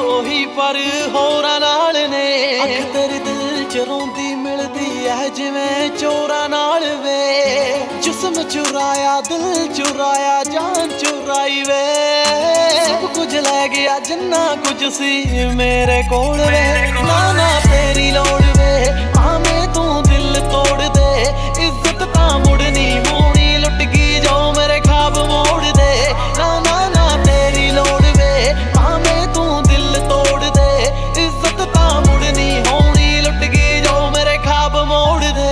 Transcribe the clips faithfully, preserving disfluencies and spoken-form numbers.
ਉਹੀ ਪਰ ਹੋਰਾਂ ਨਾਲ ਨੇ। ਅੱਖ ਤੇਰੇ ਦਿਲ ਚ ਰੋਂਦੀ ਮਿਲਦੀ ਐ ਜਿਵੇਂ ਚੋਰਾਂ ਨਾਲ ਵੇ। ਜਿਸਮ ਚੁਰਾਇਆ ਦਿਲ ਚੁਰਾਇਆ ਜਾਨ ਚੁਰਾਈ ਵੇ। ਸਭ ਕੁਝ ਲੈ ਗਿਆ ਜਿੰਨਾ ਕੁਝ ਸੀ ਮੇਰੇ ਕੋਲ ਵੇ। ਨਾ ਨਾ ਤੇਰੀ ਲੋੜ ਵੇ ਭਾਵੇਂ ਤੂੰ ਦਿਲ ਤੋੜ ਦੇ। ਇੱਜ਼ਤ ਤਾਂ ਮੁੜਨੀ ਹੋਣੀ ਲੁੱਟ ਗਈ ਜੋ ਮੇਰੇ ਖਾਬ ਮੋੜ ਦੇ। ਨਾ ਨਾ ਨਾ ਤੇਰੀ ਲੋੜ ਵੇ ਭਾਵੇਂ ਤੂੰ ਦਿਲ ਤੋੜ ਦੇ। ਇੱਜ਼ਤ ਤਾਂ ਮੁੜਨੀ ਹੋਣੀ ਲੁੱਟ ਗਈ ਜੋ ਮੇਰੇ ਖਾਬ ਮੋੜ ਦੇ।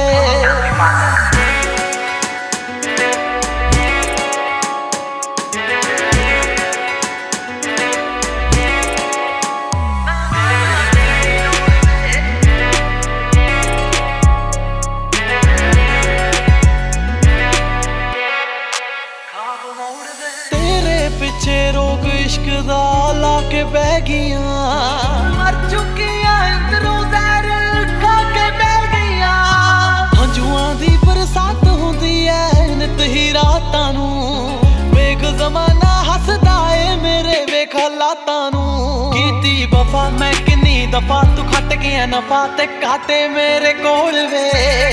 ਤੇਰੇ ਪਿੱਛੇ ਰੋਗ ਇਸ਼ਕ ਦਾ ਲਾ ਕੇ ਬਹਿ ਗਈਆਂ। ਮਰ ਚੁੱਕੀਆਂ ਅੰਦਰੋਂ ਜ਼ਹਿਰ ਖਾ ਕੇ ਬਹਿ ਗਈਆਂ। ਹੰਝੂਆਂ ਦੀ ਬਰਸਾਤ ਹੁੰਦੀ ਐ ਨਿਤ ਹੀ ਰਾਤਾਂ ਨੂੰ। ਵੇਖ ਜ਼ਮਾਨਾ ਹੱਸਦਾ ਏ ਮੇਰੇ ਵੇਖ ਹਾਲਾਤਾਂ ਨੂੰ। ਕੀਤੀ ਵਫਾ ਮੈਂ ਕਿੰਨੀ ਦਫਾ ਤੂੰ ਖੱਟ ਗਿਆ ਨਫਾ ਤੇ ਕਾਟੇ ਮੇਰੇ ਕੋਲ ਵੇ।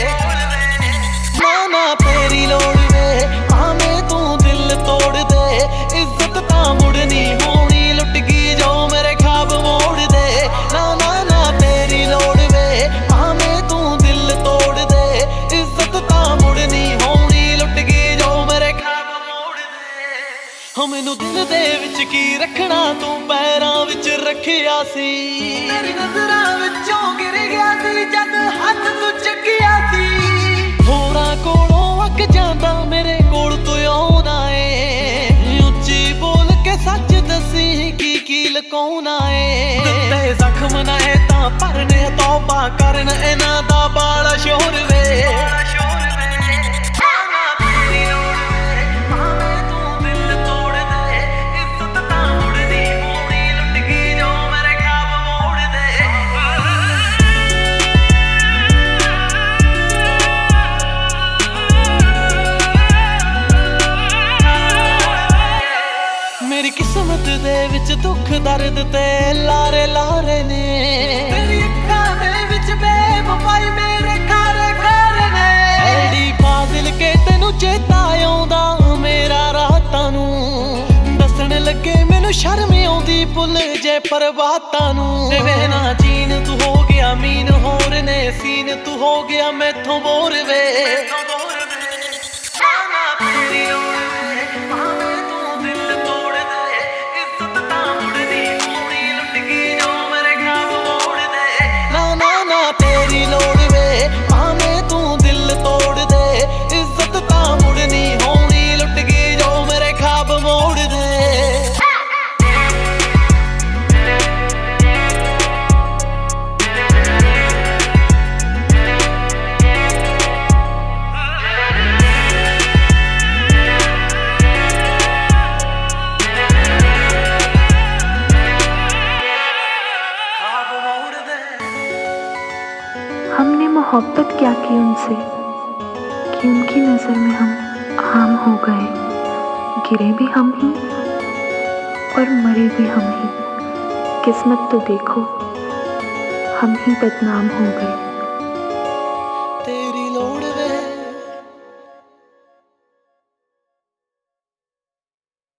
ਨਾ ਨਾ ਤੇਰੀ ਲੋੜ ਵੇ ਭਾਵੇਂ ਤੂੰ ਦਿਲ ਤੋੜ ਦੇ। ਇੱਜ਼ਤ ਤਾਂ ਮੁੜਨੀ ਹੋਣੀ ਲੁੱਟ ਗਈ ਜੋ ਮੇਰੇ ਖਾਬ ਮੋੜ ਦੇ। ਨਾ ਨਾ ਨਾ ਤੇਰੀ ਲੋੜ ਵੇ ਭਾਵੇਂ ਤੂੰ ਦਿਲ ਤੋੜ ਦੇ। ਇੱਜ਼ਤ ਤਾਂ ਮੁੜਨੀ ਹੋਣੀ ਲੁੱਟ ਗਈ ਜੋ ਮੇਰੇ ਖਾਬ ਮੋੜ ਦੇ। ਹੋ ਮੈਨੂੰ ਦਿਲ ਦੇ ਵਿੱਚ ਕੀ ਰੱਖਣਾ ਤੂੰ ਪੈਰਾਂ ਵਿੱਚ ਰੱਖਿਆ ਸੀ। ਤੇਰੀ ਨਜ਼ਰਾਂ ਵਿੱਚੋਂ ਗਿਰ ਗਿਆ ਸੀ ਜਦ ਹੱਥ ਤੂੰ ਚੱਕਿਆ ਸੀ। ਹੋਰਾਂ ਕੋਲੋਂ ਅੱਕ ਜਾਂਦਾ ਮੇਰੇ ਕੋਲ ਤੂੰ ਆਉਣਾ ਏ। ਉੱਚੀ ਬੋਲ ਕੇ ਸੱਚ ਦੱਸੀ ਕੀ ਕੀ ਲੁਕਾਉਣਾ ਏ। ਦਿੱਤੇ ਜ਼ਖਮ ਨਾ ਏ ਤਾਂ ਭਰਨੇ ਤੌਬਾ ਕਰਨ ਇਹਨਾਂ ਦਾ ਬਾਲਾ ਸ਼ੋਰ ਵੇ। ਮੇਰੀ ਕਿਸਮਤ ਦੇ ਵਿੱਚ ਦੁੱਖ ਦਰਦ ਤੇ ਲਾਰੇ ਲਾਰੇ ਨੇ। ਤੇਰੀ ਅੱਖਾਂ ਦੇ ਵਿੱਚ ਬੇਵਫਾਈ ਮੇਰੇ ਖਾਰੇ ਖਾਰੇ ਨੇ। ਐਡੀ ਫਾਜ਼ਿਲ ਕੇ ਤੈਨੂੰ ਚੇਤਾ ਆਉਂਦਾ ਮੇਰਾ ਰਾਤਾਂ ਨੂੰ। ਦੱਸਣ ਲੱਗੇ ਮੈਨੂੰ ਸ਼ਰਮ ਆਉਂਦੀ ਭੁੱਲ ਜੇ ਪਰਬਾਤਾਂ ਨੂੰ। ਵੇ ਨਾ ਜੀਨ ਤੂੰ ਹੋ ਗਿਆ ਮੀਨ ਹੋਰ ਨੇ ਸੀਨ ਤੂੰ ਹੋ ਗਿਆ ਮੈਥੋਂ ਬੋਰ ਵੇ। ਤੇਰੀ ਲੋੜ ਵੇ ਭਾਵੇਂ ਤੂੰ ਦਿਲ ਤੋੜ ਦੇ। ਇੱਜ਼ਤ ਤਾਂ ਮੁੜਨੀ ਹੋਣੀ ਲੁੱਟ ਗਈ ਜੋ ਮੇਰੇ ਖਾਬ ਮੋੜ ਦੇ। हमने मोहब्बत क्या की उनसे कि उनकी नज़र में हम आम हो गए। गिरे भी हम ही और मरे भी हम ही। किस्मत तो देखो हम ही बदनाम हो गए।